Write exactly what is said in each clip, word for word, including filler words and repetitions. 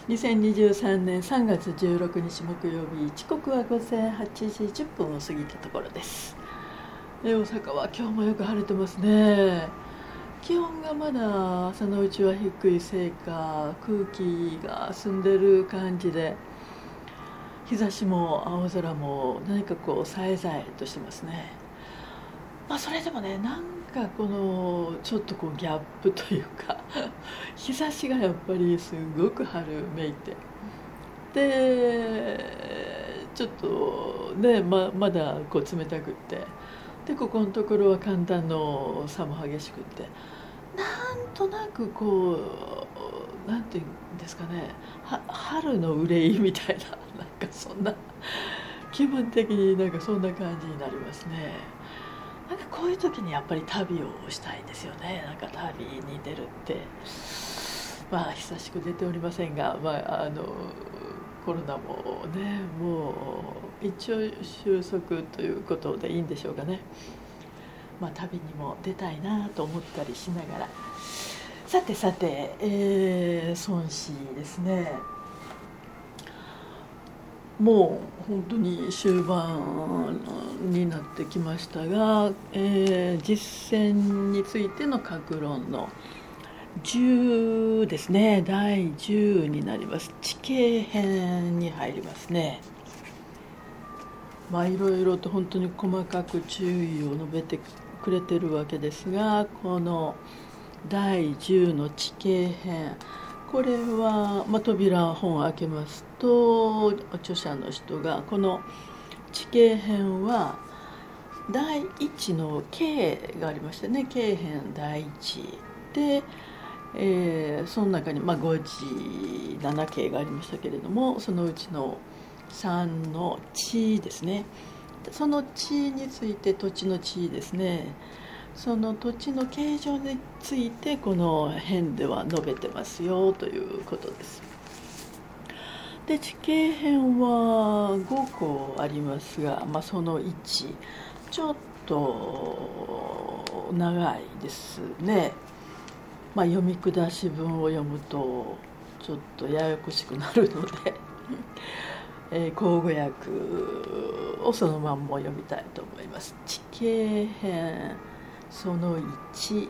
にせんにじゅうさんねんさんがつじゅうろくにち木曜日、時刻は午前はちじじゅっぷんを過ぎたところです。え大阪は今日もよく晴れてますね。気温がまだ朝のうちは低いせいか、空気が澄んでる感じで、日差しも青空も何かこうさえざえとしてますね。まあそれでもね、なんかこのちょっとこうギャップというか日差しがやっぱりすごく春めいて、でちょっとね ま, まだこう冷たくって、でここのところは寒暖の差も激しくって、なんとなくこうなんていうんですかね、は春の憂いみたいな、なんかそんな気分的になんかそんな感じになりますね。なんかこういう時にやっぱり旅をしたいんですよね。なんか旅に出るって、まあ久しく出ておりませんが、まああのコロナもね、もう一応収束ということでいいんでしょうかね。まあ旅にも出たいなと思ったりしながら、さてさて、えー、孫子ですね。もう本当に終盤になってきましたが、えー、実践についての各論のじゅうですね、だいじゅうになります。地形編に入りますね。まあいろいろと本当に細かく注意を述べてくれてるわけですが、このだいじゅうの地形編、これは、まあ、扉本を開けますと、著者の人がこの地形編はだいいちの経がありましてね、経編だいいちで、えー、その中に、まあ、ごじなな経がありましたけれども、そのうちのさんの地ですね。その地について、土地の地ですね、その土地の形状についてこの編では述べてますよということです。で地形編はごこありますが、まあ、そのいちちょっと長いですね。まあ、読み下し文を読むとちょっとややこしくなるのでえー、口語訳をそのまんま読みたいと思います。地形編そのいち、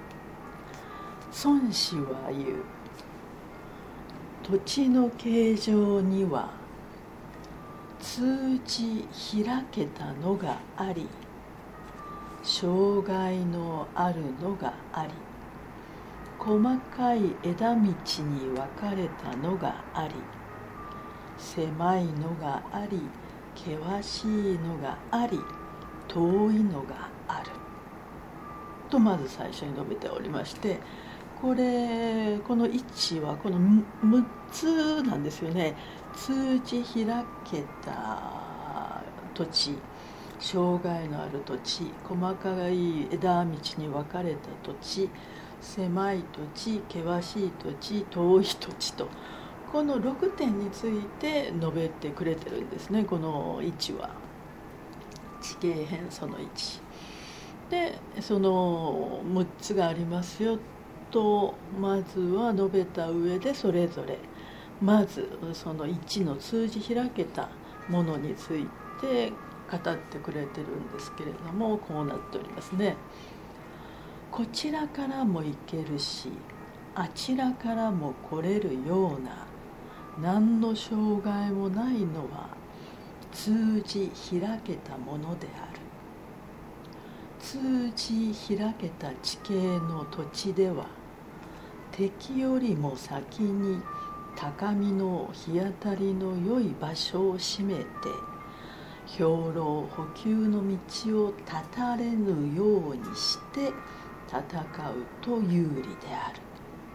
孫子は言う。土地の形状には通じ開けたのがあり、障害のあるのがあり、細かい枝道に分かれたのがあり、狭いのがあり、険しいのがあり、遠いのがあるとまず最初に述べておりまして、これこのいちはこのむっつなんですよね。通じ開けた土地、障害のある土地、細かい枝道に分かれた土地、狭い土地、険しい土地、遠い土地と、このろくてんについて述べてくれてるんですね。このいちは地形編そのいちで、そのむっつがありますよとまずは述べた上で、それぞれまずそのいちの通じ開けたものについて語ってくれてるんですけれども、こうなっておりますね。こちらからも行けるし、あちらからも来れるような何の障害もないのは通じ開けたものである。通じ開けた地形の土地では、敵よりも先に高みの日当たりの良い場所を占めて、兵糧補給の道を断たれぬようにして戦うと有利である。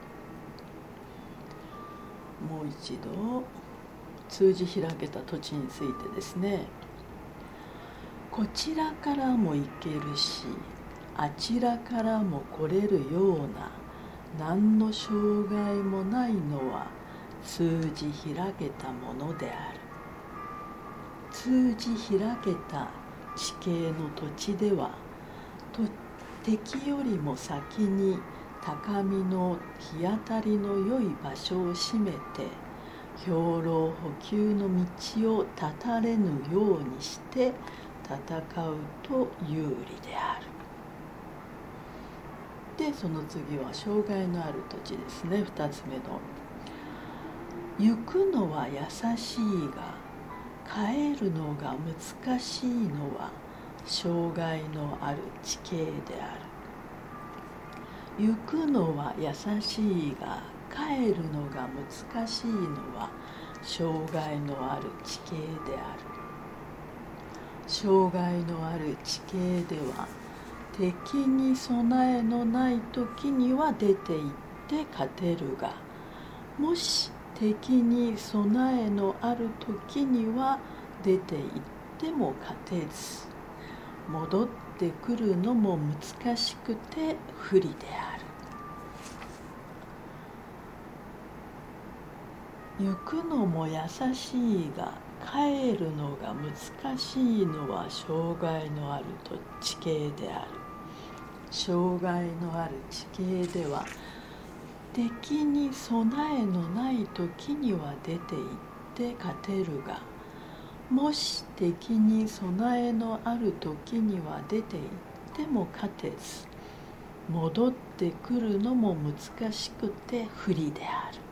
もう一度、通じ開けた土地についてですね。こちらからも行けるし、あちらからも来れるような何の障害もないのは通じ開けたものである。通じ開けた地形の土地では、敵よりも先に高みの日当たりの良い場所を占めて、 兵糧補給の道を断たれぬようにして戦うと有利である。でその次は障害のある土地ですね。ふたつめの行くのは優しいが帰るのが難しいのは障害のある地形である。行くのは優しいが帰るのが難しいのは障害のある地形である。障害のある地形では敵に備えのない時には出て行って勝てるが、もし敵に備えのある時には出て行っても勝てず、戻ってくるのも難しくて不利である。行くのも優しいが帰るのが難しいのは障害のある地形である。障害のある地形では敵に備えのない時には出て行って勝てるが、もし敵に備えのある時には出て行っても勝てず、戻ってくるのも難しくて不利である。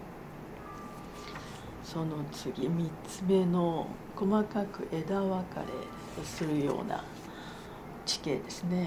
その次みっつめの細かく枝分かれするような地形ですね。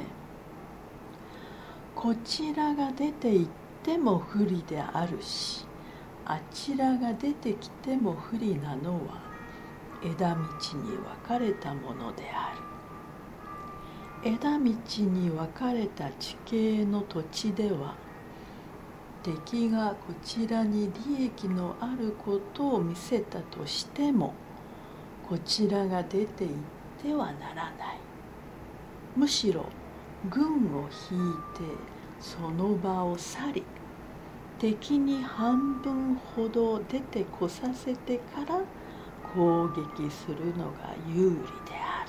こちらが出て行っても不利であるし、あちらが出てきても不利なのは枝道に分かれたものである。枝道に分かれた地形の土地では、敵がこちらに利益のあることを見せたとしても、こちらが出て行ってはならない。むしろ軍を引いてその場を去り、敵に半分ほど出てこさせてから攻撃するのが有利であ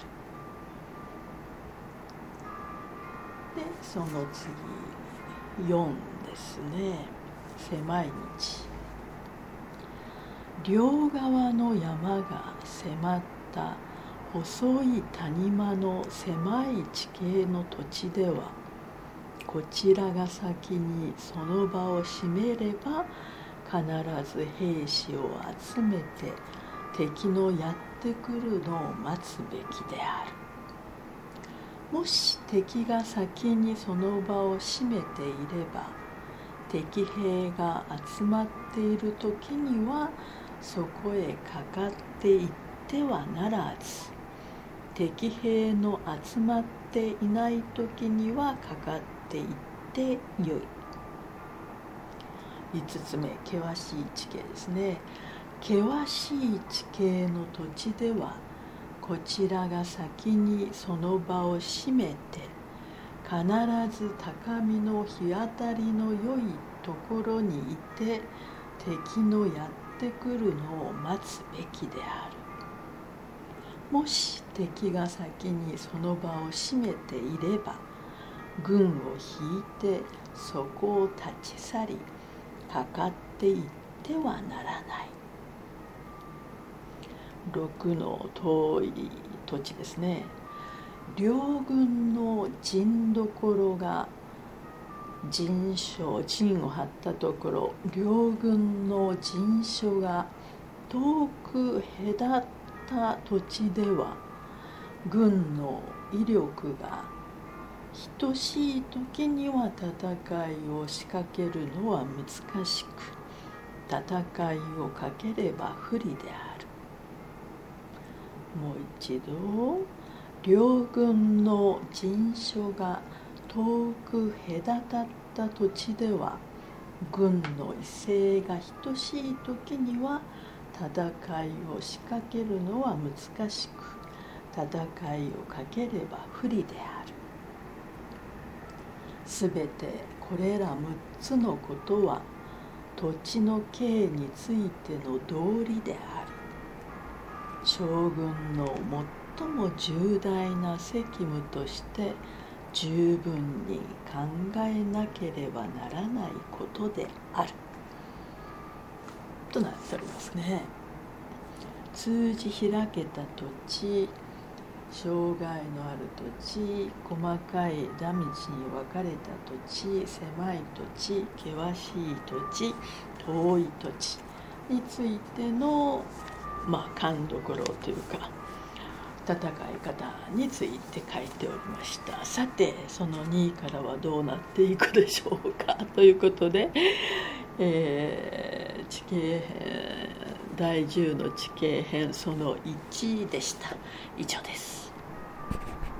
る。でその次よんですね。狭い道。両側の山が迫った細い谷間の狭い地形の土地では、こちらが先にその場を占めれば必ず兵士を集めて敵のやってくるのを待つべきである。もし敵が先にその場を占めていれば、敵兵が集まっている時にはそこへかかっていってはならず、敵兵の集まっていない時にはかかっていってよい。いつつめ、険しい地形ですね。険しい地形の土地では、こちらが先にその場を占めて、必ず高みの日当たりの良いところにいて敵のやってくるのを待つべきである。もし敵が先にその場を占めていれば、軍を引いてそこを立ち去り、かかっていってはならない。ろくの遠い土地ですね。両軍の陣所が陣所陣を張ったところ、両軍の陣所が遠く隔った土地では、軍の威力が等しい時には戦いを仕掛けるのは難しく、戦いをかければ不利である。もう一度、両軍の陣所が遠く隔たった土地では、軍の威勢が等しい時には戦いを仕掛けるのは難しく、戦いをかければ不利である。すべてこれらむっつのことは、土地の刑についての道理である。将軍の最も重大な責務として十分に考えなければならないことである。 となっておりますね。通じ開けた土地、障害のある土地、細かい枝道に分かれた土地、狭い土地、険しい土地、遠い土地についての、まあ、勘どころというか戦い方について書いておりました。さてそのにいからはどうなっていくでしょうかということで、えー、地形編だいじゅうの地形編そのいちでした。以上です。